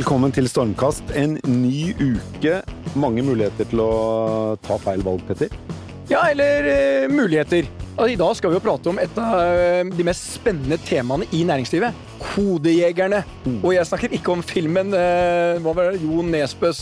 Velkommen til Stormkast. En ny uke. Mange muligheter til å ta feil valg, Petter. Ja, eller muligheter. Og I dag skal vi jo prate om et av de mest spennende temaene I næringslivet. Kodejegerne. Og jeg snakker ikke om filmen, hva var det, Jon Nesbøs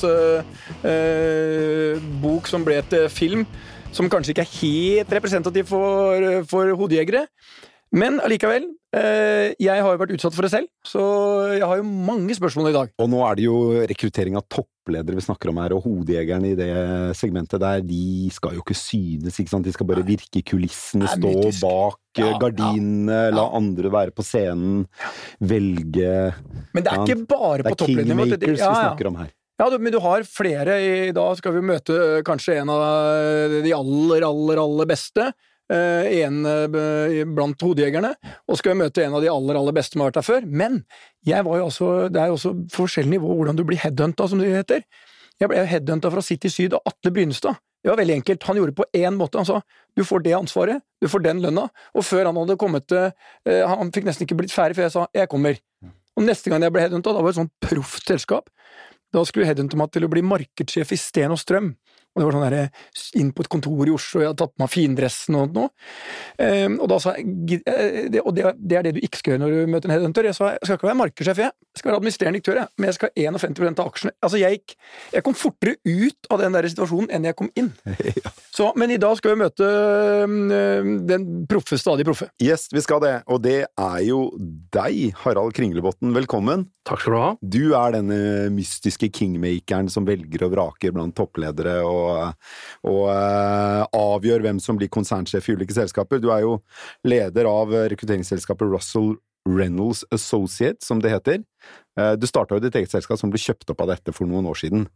bok som ble et film, som kanskje ikke helt representativ for hodejegere. Men allikevel, jeg har jo vært utsatt for det selv, så jeg har jo mange spørsmål I dag. Og nå det jo rekruttering av toppledere vi snakker om her, og hodejegerne I det segmentet der, de skal jo ikke synes, ikke sant? De skal bare virke I kulissene, stå bak gardinene, la andre være på scenen, velge... Men det ikke bare på topplederne. Det kingmakers vi snakker om her. Ja, men du har flere. I dag skal vi møte kanskje en av de aller beste, en blant hodejegerne, og skal vi møte en av de aller beste som har vært der før. Men jeg var jo også, det jo også forskjellig nivå hvordan du blir headhuntet, som det heter. Jeg ble headhuntet fra City Syd av Atle Brynestad. Det var veldig enkelt. Han gjorde det på en måte. Han sa, du får det ansvaret, du får den lønna, og før han hadde kommet han fikk nesten ikke blitt ferdig, for jeg sa, jeg kommer. Og neste gang jeg ble headhuntet, da var det et sånt proft selskap. Da skulle headhunte meg til å bli markedssjef I Sten og Strøm. Og det var sånn der, inn på et kontor I Oslo, jeg hadde tatt på meg findressen og noe. Og da sa jeg, og det det du ikke skal gjøre når du møter en headhunter. Jeg sa, jeg skal ikke være markedssjef, jeg skal være administrerende direktør, men jeg skal ha 51% av aksjene. Altså, jeg kom fortere ut av den der situasjonen enn jeg kom inn. Så, men I dag skal vi møte den proffe, stadig proffe. Yes, vi skal det, og det jo deg, Harald Kringlebotn. Velkommen. Takk skal du ha. Du denne mystiske kingmakeren som velger og vraker blant toppledere og avgjør hvem som blir konsernsjef I ulike selskaper. Du jo leder av rekrutteringsselskapet Russell Reynolds Associates, som det heter. Du startet jo ditt eget selskap som ble kjøpt opp av dette for noen år siden.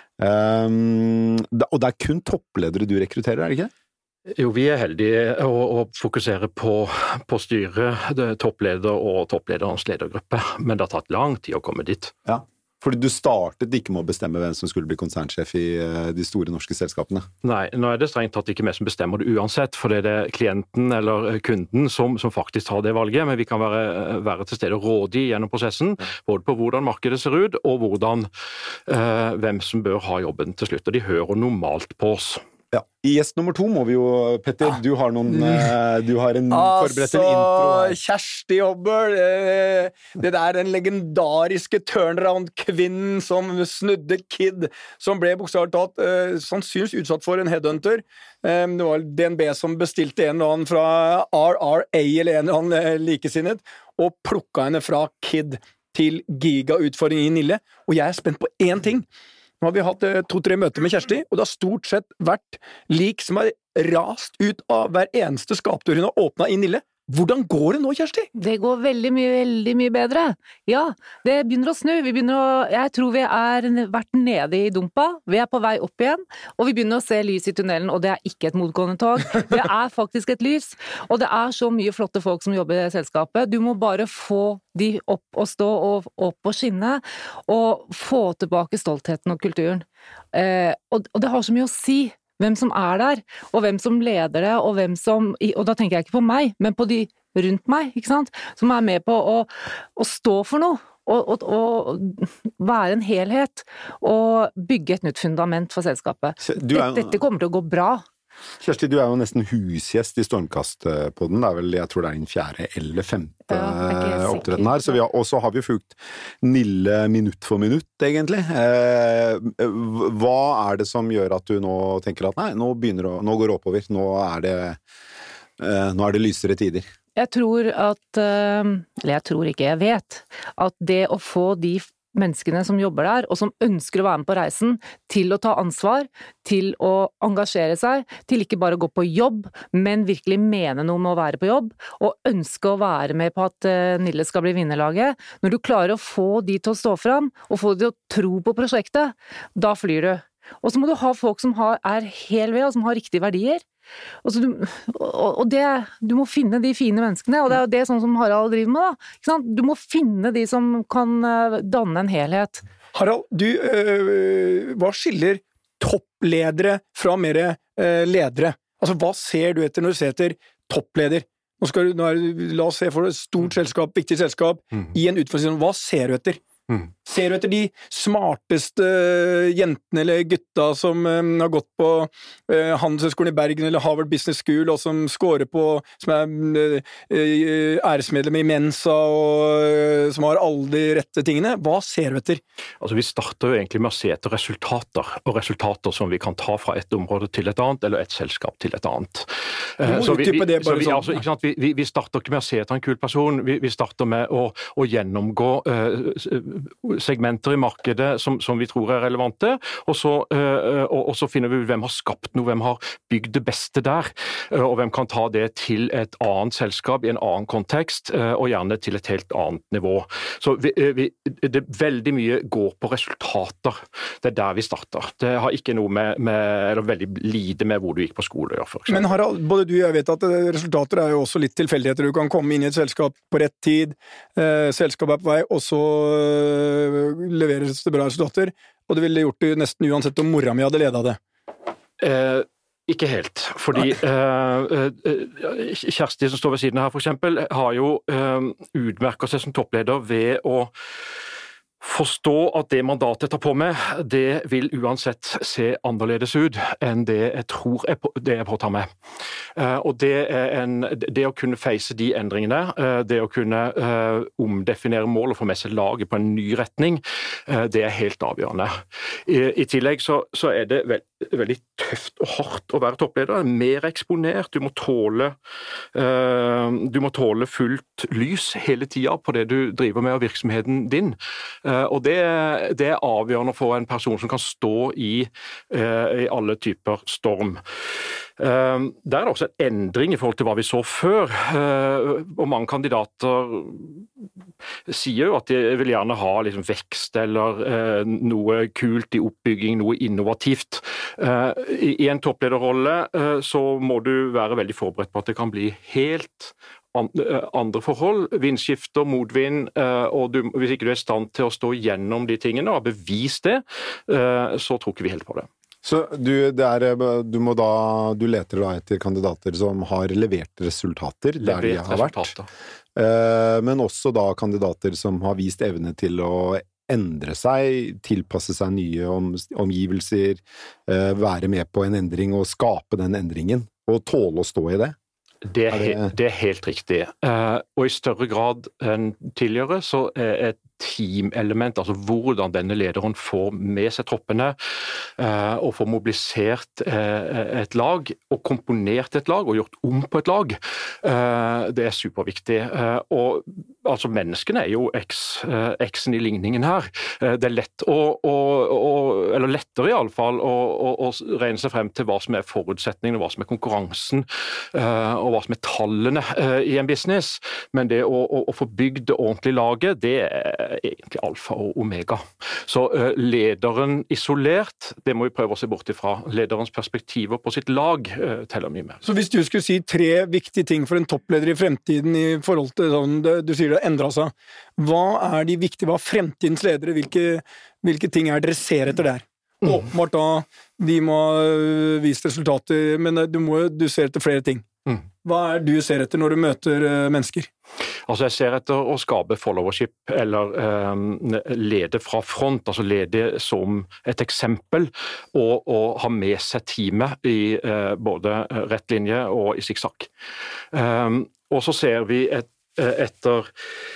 Og det kun toppledere du rekrutterer, det ikke det? Jo, vi heldige å fokusere på styret, toppleder og topplederens ledergruppe, men det har tatt lang tid å komme dit. Ja. Fordi du startet ikke med å bestemme hvem som skulle bli konsernsjef I de store norske selskapene? Nei, nå det strengt tatt ikke vi som bestemmer det uansett, for det klienten eller kunden som faktisk tar det valget, men vi kan være til stede og rådgi gjennom prosessen, både på hvordan markedet ser ut, og hvordan hvem som bør ha jobben til slutt, og de hører normalt på oss. Ja. I gjest nummer 2 må vi jo, Petter, du har forberedt en intro. Kjersti Hobber, det den legendariske turnaround-kvinnen som snudde Kid, som ble bokstavelig talt sannsynligvis utsatt for en headhunter. Det var DNB som bestilte en eller annen fra RRA eller en eller annen likesinnet, og plukket henne fra Kid til giga-utfordring I Nille. Og jeg spent på én ting. Nå har vi hatt 2-3 møter med Kjersti, og det har stort sett vært lik som rast ut av hver eneste skapdør hun har åpnet I Nille. Hvordan går det nå, Kjersti? Det går veldig mye bedre. Ja, det begynner å snu. Jeg tror vi vært nede I dumpa, vi på vei opp igjen, og vi begynner å se lys I tunnelen, og det ikke et motgående tog. Det faktisk et lys, og det så mye flotte folk som jobber I selskapet. Du må bare få de opp og stå og opp og skinne, og få tilbake stoltheten og kulturen. Og det har så mye å si. Hvem som der, og hvem som leder det, og da tenker jeg ikke på meg, men på de rundt meg, ikke sant? Som med på å stå for noe, og være en helhet, og bygge et nytt fundament for selskapet. Dette kommer til å gå bra. Kjersti, du jo nesten husgjest I Stormkast-podden. Det vel, jeg tror det din 4. eller 5. opptreden her. Så og så har vi fulgt Nille minutt for minutt, egentlig. Hva det som gjør at du nå tenker at nei, nå går det oppover. Nå det lysere tider. Jeg tror eller jeg tror ikke, jeg vet, at det å få de menneskene som jobber der, og som ønsker å være med på reisen, til å ta ansvar, til å engasjere seg, til ikke bare å gå på jobb, men virkelig mene noe med å være på jobb, og ønske å være med på at Nille skal bli vinnerlaget. Når du klarer å få de til å stå fram, og få de til å tro på prosjektet, da flyr du. Og så må du ha folk som hel ved, og som har riktige verdier. Du må finne de fine menneskene, og det jo det sånn som Harald driver med da, ikke sant? Du må finne de som kan danne en helhet. Harald, hva skiller toppledere fra mer ledere? Altså, hva ser du etter når du ser etter toppleder? La oss se for et stort selskap, viktig selskap, I en utfordring, hva ser du etter? Ser du etter de smarteste jentene eller gutta som har gått på Handelshøyskolen i Bergen eller Harvard Business School, og som scorer på, som æresmedlem i Mensa, og som har alle de rette tingene? Hva ser du etter? Altså, vi starter jo egentlig med å se etter resultater, og resultater som vi kan ta fra et område til et annet, eller et selskap til et annet. Vi starter ikke med å se etter en kul person, vi starter med å gjennomgå segmenter i markedet som vi tror er relevante, og så finner vi hvem har skapt noe, hvem har bygd det beste der, og hvem kan ta det til et annet selskap i en annen kontekst, og gjerne til et helt annet nivå. Så det veldig mye går på resultater. Det der vi starter. Det har ikke noe med eller veldig lite med hvor du gikk på skole å gjøre, for eksempel. Men Harald, både du og jeg vet at resultater er jo også litt tilfeldigheter. Du kan komme inn i et selskap på rett tid, selskapet er på vei, og så leveres det bra resultater, og det ville gjort det nesten uansett om mora mi hadde ledet det. Ikke helt, fordi Kjersti som står ved siden her for eksempel, har jo utmerket seg som toppleder ved å forstå at det mandatet tar på med, det vil uansett se annerledes ut enn det jeg tror det jeg påtar med. Og det å kunne face de endringene, det å kunne omdefinere mål og få med seg laget på en ny retning, det er helt avgjørende. I tillegg så er det veldig tøft og hardt å være toppleder, mer eksponert, du må tåle fullt lys hele tiden på det du driver med og virksomheten din, og det er avgjørende for en person som kan stå i alle typer storm. Der er det også en endring i forhold til hva vi så før, og mange kandidater sier jo at de vil gjerne ha liksom vekst eller noe kult i oppbygging, noe innovativt. I en topplederrolle så må du være veldig forberedt på at det kan bli helt andre forhold, vindskifter, motvind, og hvis ikke du er i stand til å stå gjennom de tingene og bevise det, så tror ikke vi helt på det. Så du leter da etter kandidater som har levert resultater der de har vært, men også da kandidater som har vist evne til å endre seg, tilpasse seg nye omgivelser, være med på en endring og skape den endringen, og tåle å stå i det. Det er helt riktig. Og i større grad enn tidligere så er et teamelement, altså hvordan denne lederen får med seg troppene og får mobilisert et lag og komponert et lag og gjort om på et lag, det er superviktig. Og altså menneskene er jo X-en i ligningen her. Det er lett eller lettere i alle fall å regne seg frem til hva som er forutsetningen, hva som er konkurransen og hva som er tallene i en business, men det å få bygd det ordentlige laget, det er egentlig alfa og omega. Så lederen isolert, det må vi prøve å se bort ifra. Lederens perspektiver på sitt lag teller mye mer. Så hvis du skulle si 3 viktige ting for en toppleder i fremtiden i forhold til sånn, du sier det endret seg, hva er de viktige, hva er fremtidens ledere, hvilke ting er dere ser etter der? Åpenbart da, de må vise resultater, men du ser etter flere ting. Hva er du ser etter når du møter mennesker? Altså jeg ser etter å skape followership, eller lede fra front, altså lede som et eksempel, og ha med seg teamet i både rett linje og i zigzag. Og så ser vi etter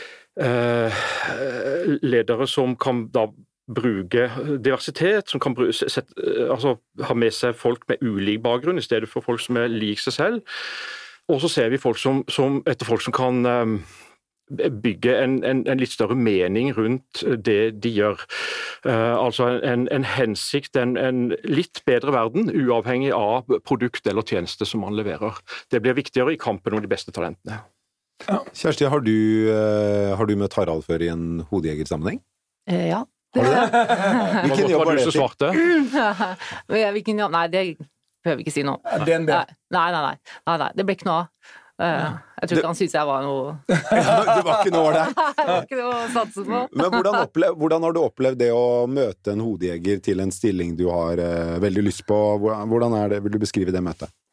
ledere som kan da bruke diversitet, som kan ha med seg folk med ulik bakgrunn i stedet for folk som er lik seg selv. Og så ser vi folk som kan bygge en litt større mening rundt det de gjør. Altså en hensikt, en litt bedre verden, uavhengig av produkt eller tjeneste som man leverer. Det blir viktigere i kampen om de beste talentene. Ja. Kjersti, har du møtt Harald før i en hodejegersammenheng? Ja. Hvilken jobb var det som svarte? Hvilken jobb? Nei, det behøver vi ikke si noe. Nei, det ble ikke noe av. Jeg tror ikke han synes jeg var noe... Det var ikke noe der. Det var ikke noe å satse på. Men hvordan har du opplevd det å møte en hodejeger til en stilling du har veldig lyst på? Hvordan er det? Vil du beskrive det møtet?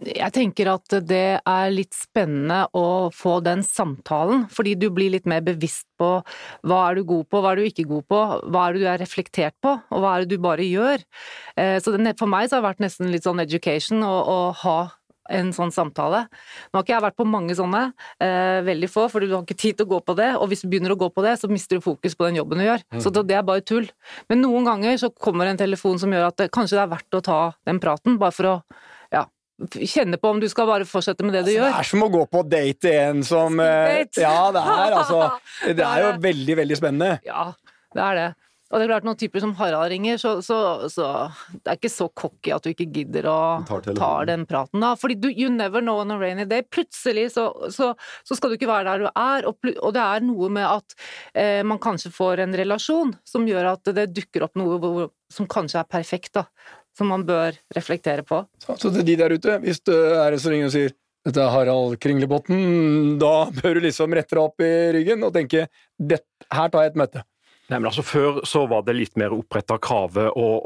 Jeg tenker at det litt spennende å få den samtalen, fordi du blir litt mer bevisst på hva du god på, hva du ikke god på, hva du reflektert på, og hva du bare gjør. Så for meg så har det vært nesten litt sånn education å ha en sånn samtale. Nå har ikke jeg vært på mange sånne, veldig få, for du har ikke tid til å gå på det, og hvis du begynner å gå på det, så mister du fokus på den jobben du gjør. Så det bare tull. Men noen ganger så kommer en telefon som gjør at kanskje det verdt å ta den praten, bare for å kjenne på om du skal bare fortsette med det du gjør. Det som å gå på date igjen som Ja, det jo veldig, veldig spennende. Ja, det det. Og det klart, noen typer som Harald ringer, så det ikke så cocky at du ikke gidder å ta den praten da. Fordi you never know on a rainy day. Plutselig så skal du ikke være der du og det noe med at man kanskje får en relasjon som gjør at det dukker opp noe som kanskje perfekt da, som man bør reflektere på. Så til de der ute, hvis det en som ringer og sier dette Harald Kringlebotn, da bør du liksom rette deg opp i ryggen og tenke, her tar jeg et møte. Nei, men altså Før så var det litt mer opprettet krave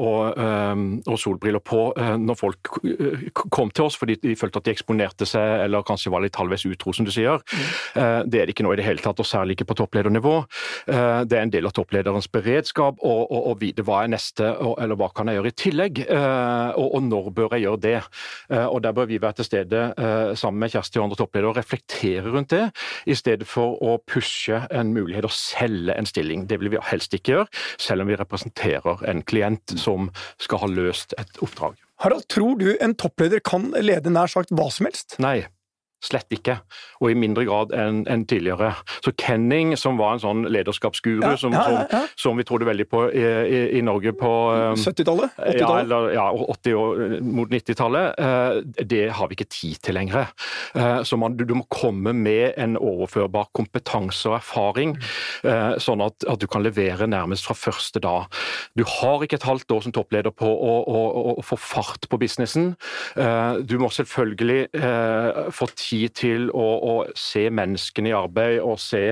og solbriller på når folk kom til oss, fordi de følte at de eksponerte seg, eller kanskje var litt halvveis utro, som du sier. Det det ikke nå i det hele tatt, og særlig ikke på toppledernivå. Det en del av topplederens beredskap, og vite hva neste, eller hva kan jeg gjøre i tillegg, og når bør jeg gjøre det. Og der bør vi være til stede sammen med Kjersti og andre toppledere og reflektere rundt det, i stedet for å pushe en mulighet å selge en stilling. Det vil vi helst ikke gjør, selv om vi representerer en klient som skal ha løst et oppdrag. Harald, tror du en toppleder kan lede nær sagt hva som helst? Nei. Slett ikke, og i mindre grad enn tidligere. Så Kenning, som var en sånn lederskapsguru, som vi trodde veldig på i Norge på 70-tallet? 80-tallet? Ja, 80- og mot 90-tallet, det har vi ikke tid til lenger. Så du må komme med en overførbar kompetanse og erfaring, sånn at du kan levere nærmest fra første dag. Du har ikke et halvt år som toppleder på å få fart på businessen. Du må selvfølgelig få tid til å se menneskene i arbeid og se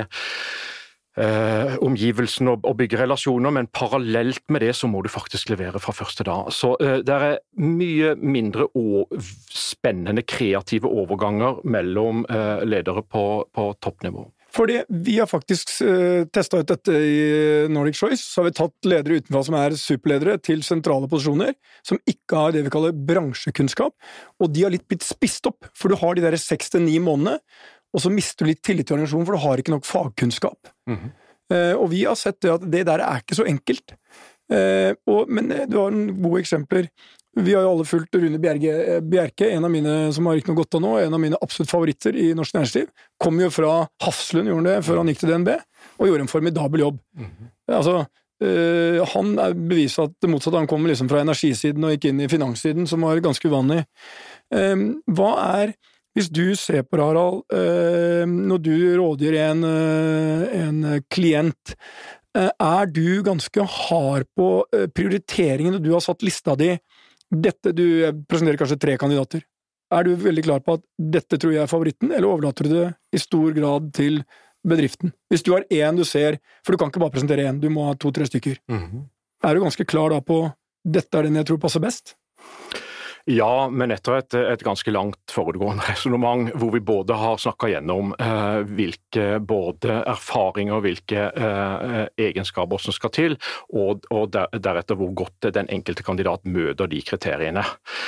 omgivelsene og bygge relasjoner, men parallelt med det så må du faktisk levere fra første dag. Så det mye mindre spennende kreative overganger mellom ledere på toppnivå. Fordi vi har faktisk testet ut dette i Nordic Choice, så har vi tatt ledere utenfra som superledere til sentrale posisjoner, som ikke har det vi kaller bransjekunnskap, og de har litt blitt spist opp, for du har de der 6-9 månedene, og så mister du litt tillit til organisasjonen, for du har ikke nok fagkunnskap. Og vi har sett det at det der ikke så enkelt. Men du har en gode eksempler. Vi har jo alle fulgt Rune Bjerke, en av mine som har ikke noe godt av nå, en av mine absolutt favoritter i norsk næringsliv. Kom jo fra Hafslund, gjorde det før han gikk til DNB, og gjorde en formidabel jobb. Altså, han beviset at det motsatte, han kom liksom fra energisiden og gikk inn i finanssiden, som var ganske uvanlig. Hva hvis du ser på Harald, når du rådgir en klient, du ganske hard på prioriteringen, og du har satt lista di du presenterer kanskje 3 kandidater. Du veldig klar på at dette tror jeg favoritten, eller overlater du det i stor grad til bedriften? Hvis du har en du ser, for du kan ikke bare presentere en, du må ha 2-3 stykker. Du ganske klar da på dette den jeg tror passer best? Ja, men etter et ganske langt foregående resonemang, hvor vi både har snakket gjennom hvilke både erfaringer, hvilke egenskaper som skal til, og deretter hvor godt den enkelte kandidat møter de kriteriene.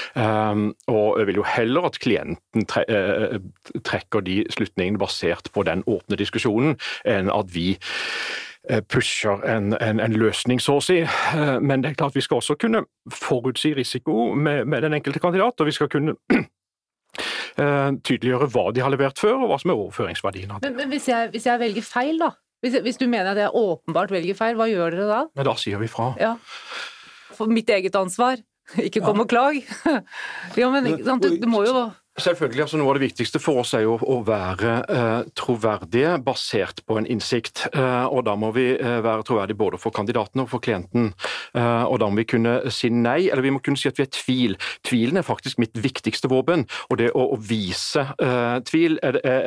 Og jeg vil jo heller at klienten trekker de slutningene basert på den åpne diskusjonen, enn at vi pusher en løsning, så å si. Men det klart vi skal også kunne forutsi risiko med den enkelte kandidat, og vi skal kunne tydeliggjøre hva de har levert før, og hva som overføringsverdien av det. Men hvis jeg velger feil da? Hvis du mener at jeg åpenbart velger feil, hva gjør dere da? Men da sier vi fra. Ja. For mitt eget ansvar. Ikke kom og klag. Ja, men du må jo... Selvfølgelig, altså noe av det viktigste for oss jo å være troverdige, basert på en innsikt, og da må vi være troverdige både for kandidaten og for klienten, og da må vi kunne si nei, eller vi må kunne si at vi tvil. Tvilen faktisk mitt viktigste våpen, og det å vise tvil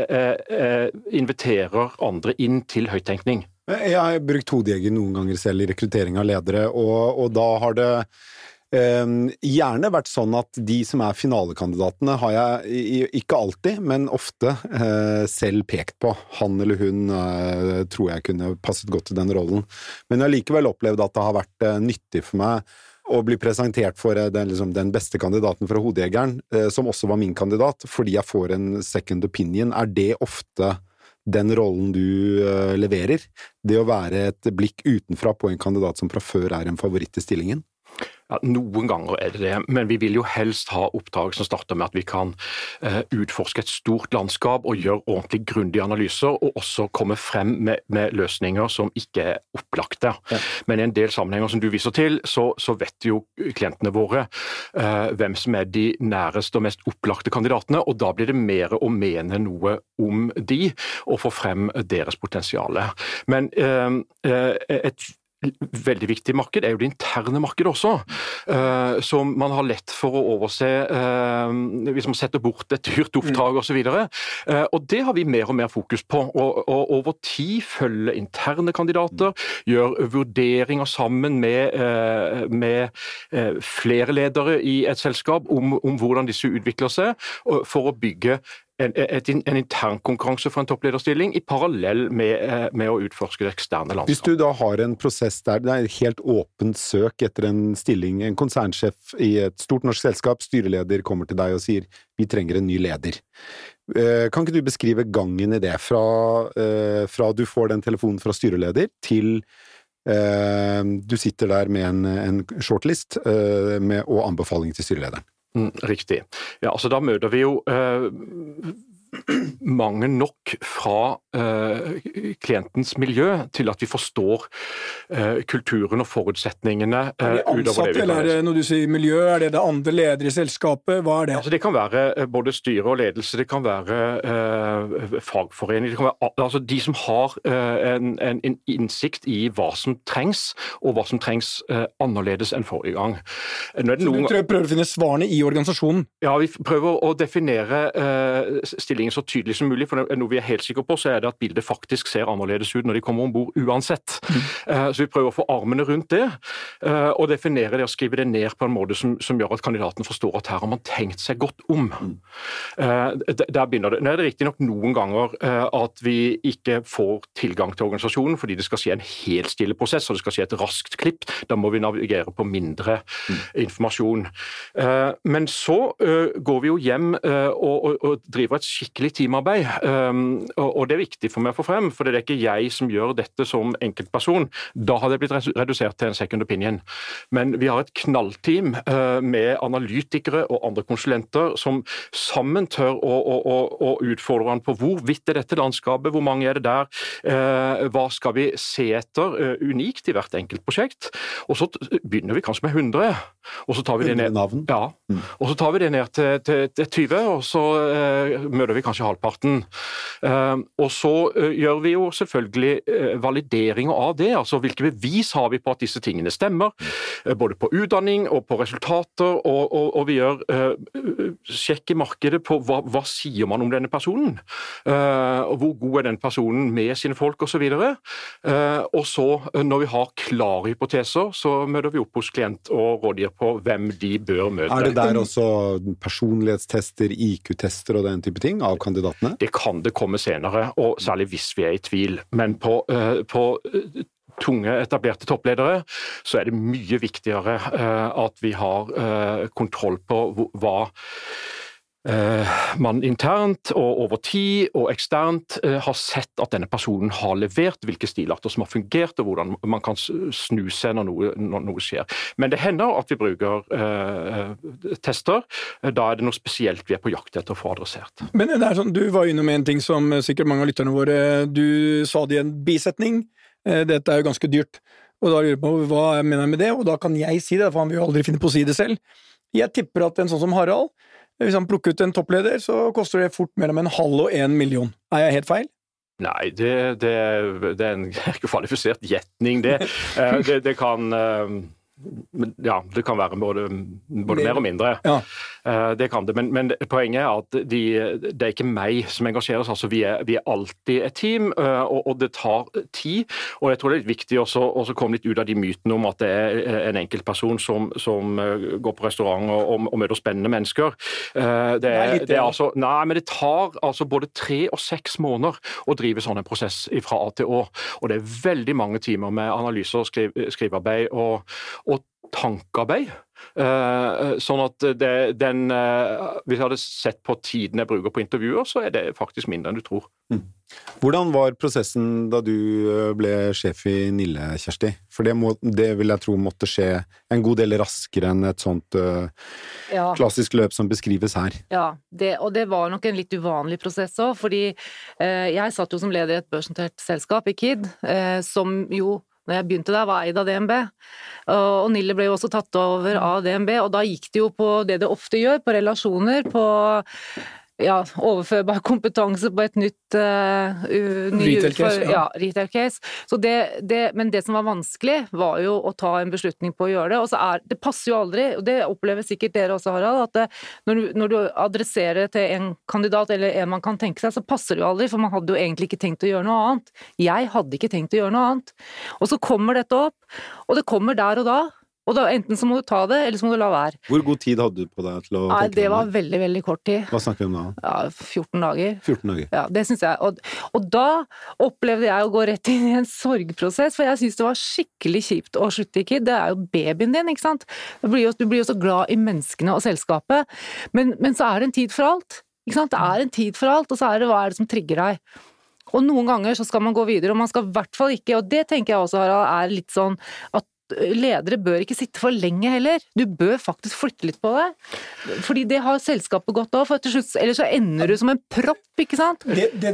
inviterer andre inn til høyttenkning. Jeg har brukt hodejeger noen ganger selv i rekruttering av ledere, og da har det gjerne vært sånn at de som finalekandidatene har jeg ikke alltid, men ofte selv pekt på. Han eller hun tror jeg kunne passet godt til den rollen. Men jeg har likevel opplevd at det har vært nyttig for meg å bli presentert for den beste kandidaten fra Hodejegeren, som også var min kandidat, fordi jeg får en second opinion. Det ofte den rollen du leverer? Det å være et blikk utenfra på en kandidat som fra før en favoritt i stillingen? Ja, noen ganger det, men vi vil jo helst ha oppdrag som starter med at vi kan utforske et stort landskap og gjøre ordentlig grundige analyser, og også komme frem med løsninger som ikke opplagte. Ja. Men i en del sammenhenger som du viser til, så vet jo klientene våre hvem som de næreste og mest opplagte kandidatene, og da blir det mer å mene noe om de, og få frem deres potensiale. Men et veldig viktig marked jo det interne markedet også, som man har lett for å overse hvis man setter bort et dyrt oppdrag og så videre. Og det har vi mer og mer fokus på, og over tid følge interne kandidater, gjøre vurderinger sammen med flere ledere i et selskap om hvordan disse utvikler seg, for å bygge en intern konkurranse for en topplederstilling i parallell med å utforske det eksterne landskap. Hvis du da har en prosess der det et helt åpent søk etter en stilling, en konsernsjef i et stort norsk selskap, styreleder kommer til deg og sier vi trenger en ny leder. Kan ikke du beskrive gangen i det fra du får den telefonen fra styreleder til du sitter der med en shortlist og anbefaling til styrelederen? Riktig. Ja, altså da møter vi jo mange nok fra klientens miljø til at vi forstår kulturen og forutsetningene utover det vi kan. Eller når du sier miljø, det andre ledere i selskapet? Hva det? Altså det kan være både styre og ledelse, det kan være fagforening, det kan være altså de som har en innsikt i hva som trengs, og hva som trengs annerledes enn forrige gang. Så du prøver å finne svarene i organisasjonen? Ja, vi prøver å definere stillingen så tydelig som mulig, for noe vi helt sikre på, så det at bildet faktisk ser annerledes ut når de kommer ombord uansett. Så vi prøver å få armene rundt det, og definere det og skrive det ned på en måte som gjør at kandidaten forstår at her har man tenkt seg godt om. Der begynner det. Nå det riktig nok noen ganger at vi ikke får tilgang til organisasjonen, fordi det skal skje en helt stille prosess, og det skal skje et raskt klipp. Da må vi navigere på mindre informasjon. Men så går vi jo hjem og driver et skikkelig teamarbeid, og det viktig for meg å få frem, for det ikke jeg som gjør dette som enkeltperson. Da har det blitt redusert til en second opinion. Men vi har et knallteam med analytikere og andre konsulenter som sammen tør å utfordre hverandre på hvor vidt dette landskapet, hvor mange det der, hva skal vi se etter unikt i hvert enkelt prosjekt, og så begynner vi kanskje med 100, og så tar vi det ned, og så tar vi det ned til 20, og så møter vi kanskje halvparten. Og så gjør vi jo selvfølgelig valideringer av det, altså hvilke bevis har vi på at disse tingene stemmer, både på utdanning og på resultater, og vi gjør sjekk i markedet på hva sier man om denne personen, og hvor god den personen med sine folk og så videre. Og så når vi har klare hypoteser, så møter vi opp hos klient og rådgir på hvem de bør møte. Det der også personlighetstester, IQ-tester og den type ting av kandidatene? Det kan det komme senere, og særlig hvis vi i tvil. Men på tunge, etablerte toppledere, så det mye viktigere at vi har kontroll på hva man internt og over tid og eksternt har sett at denne personen har levert, hvilke stilarter som har fungert, og hvordan man kan snu seg når noe skjer. Men det hender at vi bruker tester. Da det noe spesielt vi på jakt etter å få adressert. Men det sånn, du var innom en ting som sikkert mange av lytterne våre, du sa det i en bisetning, dette jo ganske dyrt, og da lurer jeg på hva jeg mener med det, og da kan jeg si det, for han vil jo aldri finne på å si det selv. Jeg tipper at en sånn som Harald, hvis han plukker ut en toppleder, så koster det fort mellom 500 og 1 million. Jeg helt feil? Nei, det en kvalifisert gjetning, det kan Ja, det kan være både mer og mindre. Ja. Det kan det, men poenget at det ikke meg som engasjerer oss. Altså, vi er alltid et team, og det tar tid. Og jeg tror det er viktig også komme litt ut av de mytene om at det er en enkeltperson som går på restaurant og møter spennende mennesker. Det tar altså både 3 og 6 måneder å drive sånn en prosess fra A til Å. Og det er veldig mange timer med analyser, skrivearbeid og tankearbeid. Sånn at hvis jeg hadde sett på tiden jeg bruker på intervjuer, så er det faktisk mindre enn du tror. Hvordan var prosessen da du ble sjef i Nille, Kjersti? For det vil jeg tro måtte skje en god del raskere enn et sånt klassisk løp som beskrives her. Ja, og det var nok en litt uvanlig prosess også, fordi jeg satt jo som leder i et børsnotert selskap i KID, som jo når jeg begynte der, var eid av DNB. Og Nille ble jo også tatt over av DNB, og da gikk det jo på det ofte gjør, på relasjoner, på overførbar kompetanse på et nytt retail case. Ja, retail case. Så men det som var vanskelig, var jo å ta en beslutning på å gjøre det. Og så det passer jo aldri, og det opplever sikkert dere også, Harald, at når du adresserer det til en kandidat, eller en man kan tenke seg, så passer det jo aldri, for man hadde jo egentlig ikke tenkt å gjøre noe annet. Jeg hadde ikke tenkt å gjøre noe annet. Og så kommer dette opp, og det kommer der og da, og da enten så må du ta det, eller så må du la være. Hvor god tid hadde du på deg til å tenke? Nei, det var veldig, veldig kort tid. Hva snakker vi om da? Ja, 14 dager. 14 dager. Ja, det synes jeg. Og da opplevde jeg å gå rett inn i en sorgprosess, for jeg synes det var skikkelig kjipt å slutte i KID. Det er jo babyen din, ikke sant? Du blir jo så glad i menneskene og selskapet. Men så er det en tid for alt. Ikke sant? Det er en tid for alt, og så hva er det som trigger deg? Og noen ganger så skal man gå videre, og man skal i hvert fall ikke, og det tenker jeg også, Harald, er litt sånn at ledere bør ikke sitte for lenge heller. Du bør faktisk flytte litt på det. Fordi det har selskapet godt av, for til slutt, ellers så ender du som en propp, ikke sant? Det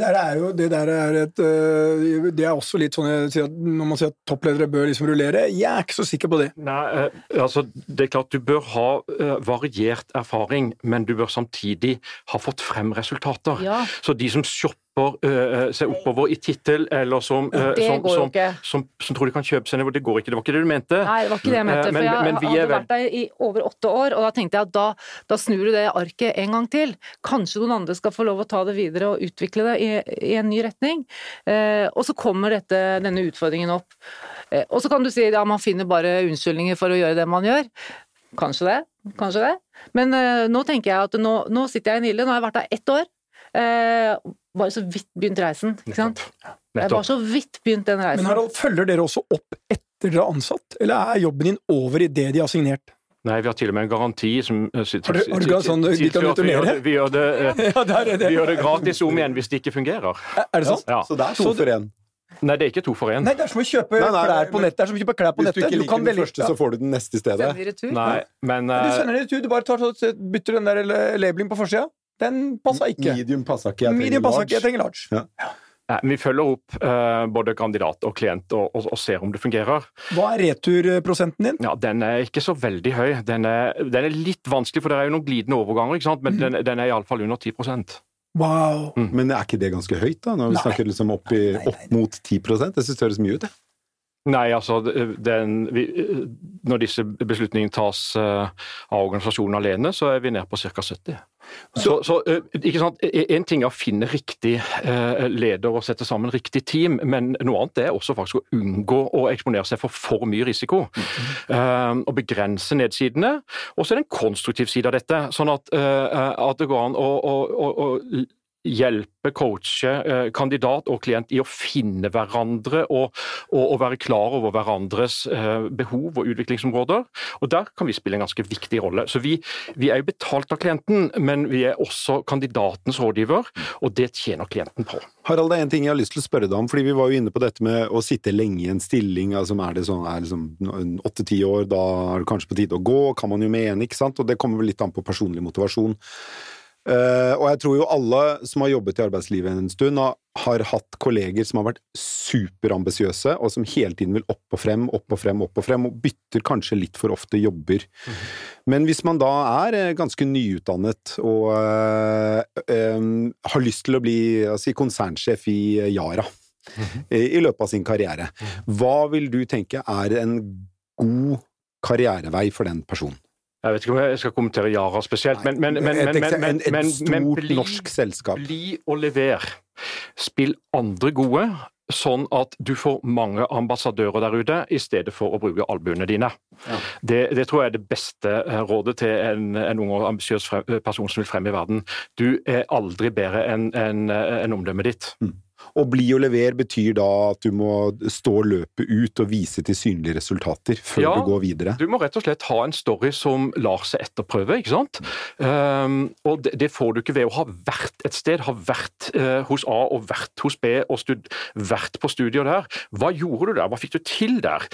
er også litt sånn, når man sier at toppledere bør liksom rullere, jeg er ikke så sikker på det. Nei, altså, det er klart du bør ha variert erfaring, men du bør samtidig ha fått frem resultater. Ja. Så de som shopper se oppover i tittel, eller som tror de kan kjøpe seg ned, det går ikke, det var ikke det du mente. Nei, det var ikke det jeg mente, for jeg hadde vært der i over 8 år, og da tenkte jeg at da snur du det arket en gang til. Kanskje noen andre skal få lov å ta det videre og utvikle det i en ny retning. Og så kommer denne utfordringen opp. Og så kan du si, man finner bare unnskyldninger for å gjøre det man gjør. Kanskje det. Men nå tenker jeg at nå sitter jeg i Nille, nå har jeg vært der 1 år, bare så vidt begynt reisen, ikke sant? Jeg bare så vidt begynt den reisen. Men Harald, følger dere også opp etter dere er ansatt, eller er jobben din over i det de har signert? Nei, vi har til og med en garanti som Har du ikke sånn de kan returnere? Vi gjør det gratis om igjen hvis det ikke fungerer. Er det sant? Ja. Så det er 2 for 1? Nei, det er ikke 2 for 1. Nei, det er som å kjøpe klær på nettet. Hvis du ikke liker den første, så får du den neste i stedet. Sender retur? Nei, men Du sender den retur, du bare bytter den der labeling på forsida. Den passer ikke. Medium passer ikke, jeg trenger large. Ja. Vi følger opp både kandidat og klient og ser om det fungerer. Hva er returprosenten din? Ja, den er ikke så veldig høy. Den er litt vanskelig, for det er jo noen glidende overganger, ikke sant? Men den er i alle fall under 10%. Wow. Men er ikke det ganske høyt da, når vi snakker liksom opp mot 10%? Jeg synes det høres mye ut, det. Nei, altså, når disse beslutningene tas av organisasjonen alene, så er vi nede på ca. 70. Så ikke sant, en ting er å finne riktig leder og sette sammen riktig team, men noe annet er også faktisk å unngå å eksponere seg for mye risiko. Og begrense nedsidene. Og så er det en konstruktiv side av dette, sånn at det går an å hjelpe, coache kandidat og klient i å finne hverandre og være klar over hverandres behov og utviklingsområder. Og der kan vi spille en ganske viktig rolle. Så vi er jo betalt av klienten, men vi er også kandidatens rådgiver, og det tjener klienten på. Harald, det er en ting jeg har lyst til å spørre deg om, fordi vi var jo inne på dette med å sitte lenge i en stilling, altså er det liksom 8-10 år, da er det kanskje på tide å gå, kan man jo mene, ikke sant? Og det kommer vel litt an på personlig motivasjon. Og jeg tror jo alle som har jobbet i arbeidslivet en stund har hatt kolleger som har vært superambisiøse og som hele tiden vil opp og frem og bytter kanskje litt for ofte jobber. Men hvis man da er ganske nyutdannet og har lyst til å bli konsernsjef i Yara i løpet av sin karriere, hva vil du tenke er en god karrierevei for den personen? Jeg vet ikke om jeg skal kommentere Yara spesielt, men et stort norsk selskap. Bli og lever. Spill andre gode, sånn at du får mange ambassadører der ute, i stedet for å bruke albuene dine. Ja. Det tror jeg er det beste rådet til en ung og ambisiøs person som vil frem i verden. Du er aldri bedre enn omdømmet ditt. Og bli og lever betyr da at du må stå og løpe ut og vise til synlige resultater før du går videre. Du må rett og slett ha en story som lar seg etterprøve, ikke sant? Og det får du ikke ved å ha vært et sted, ha vært hos A og vært hos B og vært på studier der. Hva gjorde du der? Hva fikk du til der?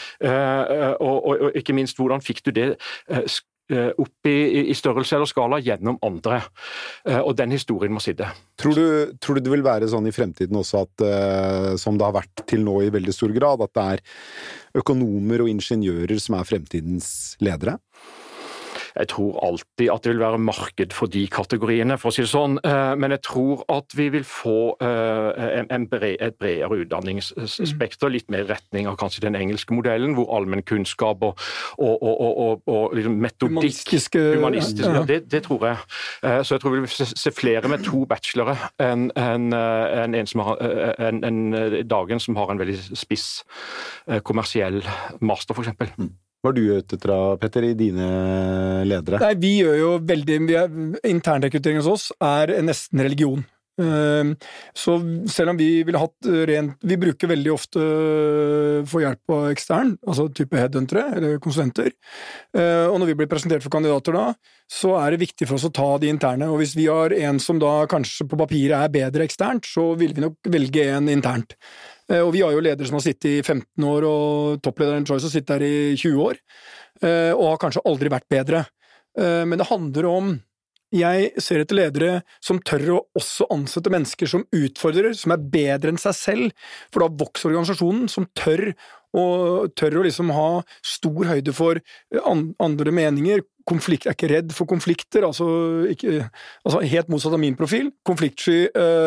Og ikke minst, hvordan fikk du det opp i størrelse eller skala gjennom andre. Og den historien må sitte. Tror du det vil være sånn i fremtiden også at, som det har vært til nå i veldig stor grad, at det er økonomer og ingeniører som er fremtidens ledere? Jeg tror alltid at det vil være marked for de kategoriene, for å si det sånn, men jeg tror at vi vil få et bredere utdanningsspekter, litt mer retning av kanskje den engelske modellen, hvor allmenn kunnskap og liksom metodikk, humanistisk, ja, det tror jeg. Så jeg tror vi vil se flere med 2 bachelore enn som har dagen som har en veldig spiss kommersiell master, for eksempel. Hva er du ute etter, Petter, i dine ledere? Nei, vi gjør jo internrekruttering hos oss er nesten religion. Så selv om vi ville hatt vi bruker veldig ofte for hjelp av ekstern, altså type headhuntere eller konsulenter, og når vi blir presentert for kandidater da, så er det viktig for oss å ta de interne, og hvis vi har en som da kanskje på papiret er bedre eksternt, så vil vi nok velge en internt. Og vi har jo ledere som har sittet i 15 år, og topplederen Troy som sitter her i 20 år, og har kanskje aldri vært bedre. Men det handler om, jeg ser etter ledere som tør å også ansette mennesker som utfordrer, som er bedre enn seg selv, for da vokser organisasjonen, som tør å liksom ha stor høyde for andre meninger. Er ikke redd for konflikter, altså helt motsatt av min profil. Konfliktsky,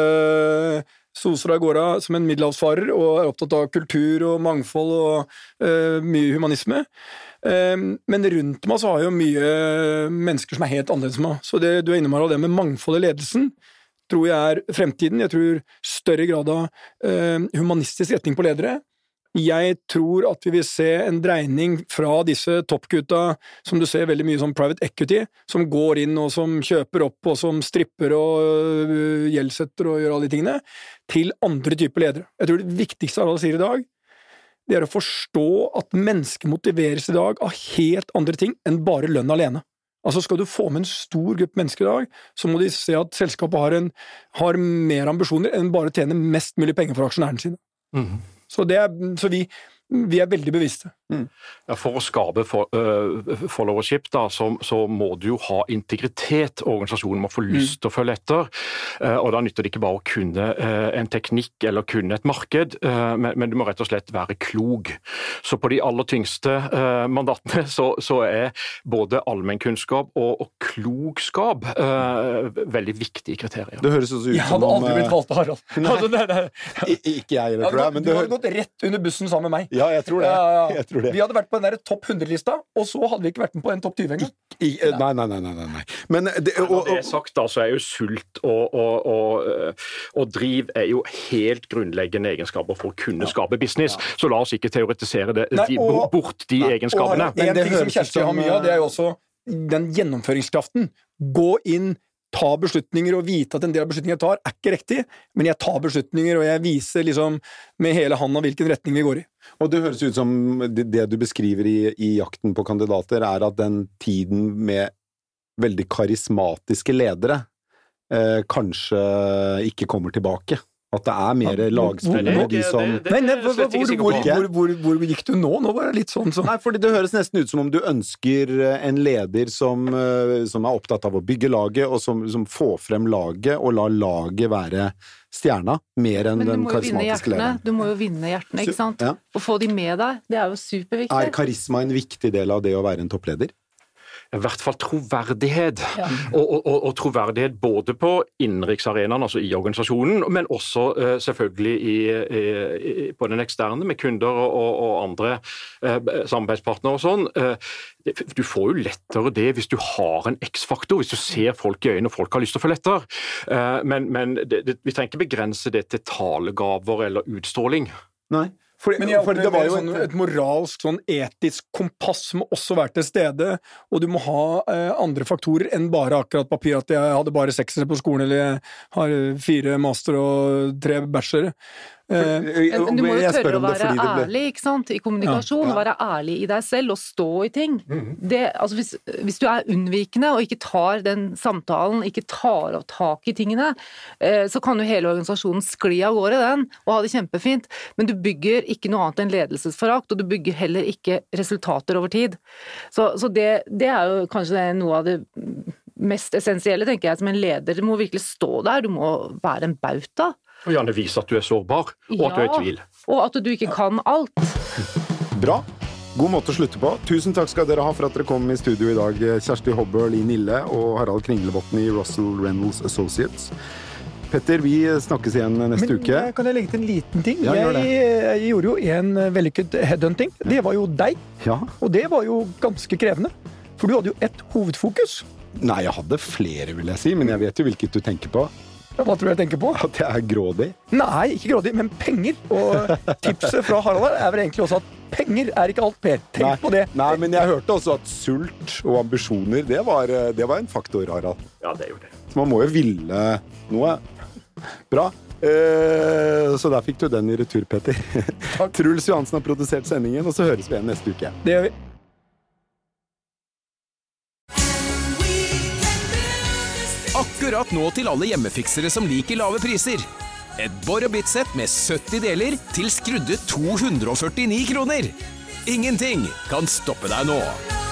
soser av gårda som en middelhavsfarer og er opptatt av kultur og mangfold og mye humanisme. Men rundt meg så har jeg jo mye mennesker som er helt annerledes enn meg. Så det du er innom her, det med mangfold i ledelsen, tror jeg er fremtiden. Jeg tror større grad av humanistisk retning på ledere. Jeg tror at vi vil se en dreining fra disse toppgutta, som du ser veldig mye som private equity, som går inn og som kjøper opp og som stripper og gjeldsetter og gjør alle de tingene, til andre typer ledere. Jeg tror det viktigste alle sier i dag, det er å forstå at mennesker motiveres i dag av helt andre ting enn bare lønn alene. Altså skal du få med en stor gruppe mennesker i dag, så må de se at selskapet har mer ambisjoner enn bare tjene mest mulig penger for aksjonærene sine. Mhm. Så vi er veldig bevisste. Ja, for å skape followership da, så må du jo ha integritet. Organisasjonen må få lyst til å følge etter, og da nytter det ikke bare å kunne en teknikk eller kunne et marked, men du må rett og slett være klok. Så på de aller tyngste mandatene så er både allmennkunnskap og klokskap veldig viktige kriterier. Det høres også ut som jeg hadde aldri blitt valgt av Harald. Ikke jeg, tror jeg. Men du hadde gått rett under bussen sammen med meg. Ja, jeg tror det. Jeg tror det. Vi hadde vært på den der topp 100-lista, og så hadde vi ikke vært med på en topp 20 engang. Nei. Men det sagt, da, så er jo sult og driv er jo helt grunnleggende egenskaper for å kunne skape business. Så la oss ikke teoretisere bort de egenskapene. En ting som Kjersti har mye av, det er jo også den gjennomføringskraften. Gå inn, ta beslutninger og vite at en del av beslutninger jeg tar er ikke riktig, men jeg tar beslutninger og jeg viser liksom med hele handa hvilken retning vi går i. Og det høres ut som det du beskriver i jakten på kandidater er at den tiden med veldig karismatiske ledere kanskje ikke kommer tilbake. At det er mer lagspillere, de som... Hvor gikk du nå? Nå var det litt sånn som... Nei, fordi det høres nesten ut som om du ønsker en leder som er opptatt av å bygge laget, og som får frem laget, og lar laget være stjerna, mer enn den karismatiske lederen. Du må jo vinne hjertene, ikke sant? Ja. Og få de med deg, det er jo superviktig. Er karisma en viktig del av det å være en toppleder? i hvert fall troverdighet. Og troverdighet både på innenriksarenaen, altså i organisasjonen, men også selvfølgelig på den eksterne, med kunder og andre samarbeidspartnere og sånn. Du får jo lettere det hvis du har en X-faktor, hvis du ser folk i øynene og folk har lyst til å følge etter. Men vi trenger ikke begrense det til talegaver eller utstråling. Nei. Men jeg opplever et moralsk, sånn etisk kompass må også være til stede, og du må ha andre faktorer enn bare akkurat papir, at jeg hadde bare 6 på skolen, eller jeg har 4 master og 3 bachelor. Men du må jo tørre å være ærlig, ikke sant? I kommunikasjon, være ærlig i deg selv og stå i ting. Altså hvis du er unnvikende og ikke tar den samtalen, ikke tar tak i tingene, så kan jo hele organisasjonen skli av gårde den, og ha det kjempefint, men du bygger ikke noe annet enn ledelsesforakt, og du bygger heller ikke resultater over tid. Så det er jo kanskje noe av det mest essensielle, tenker jeg, som en leder. Du må virkelig stå der, du må være en bauta. Og gjerne vise at du er sårbar, og at du er i tvil. Og at du ikke kan alt. Bra. God måte å slutte på. Tusen takk skal dere ha for at dere kom i studio i dag. Kjersti Hobbø, Linn Ille og Harald Kringlebotn i Russell Reynolds Associates. Petter, vi snakkes igjen neste uke. Men kan jeg legge til en liten ting? Ja, jeg gjorde jo en vellykket headhunting. Det var jo deg. Ja. Og det var jo ganske krevende. For du hadde jo ett hovedfokus. Nei, jeg hadde flere, vil jeg si, men jeg vet jo hvilket du tenker på. Hva tror du jeg tenker på? At jeg er grådig. Nei, ikke grådig, men penger. Og tipset fra Harald er vel egentlig også at penger er ikke alt, Per. Tenk på det. Nei, men jeg hørte også at sult og ambisjoner, det var en faktor, Harald. Ja, det er jo det. Så man må jo ville noe. Bra. Så der fikk du den i retur, Petter. Truls Johansen har produsert sendingen, og så høres vi igjen neste uke. Det gjør vi. Akkurat nå til alle hjemmefiksere som liker lave priser. Et Bor og Bit-sett med 70 deler til skrudde 249 kroner. Ingenting kan stoppe deg nå.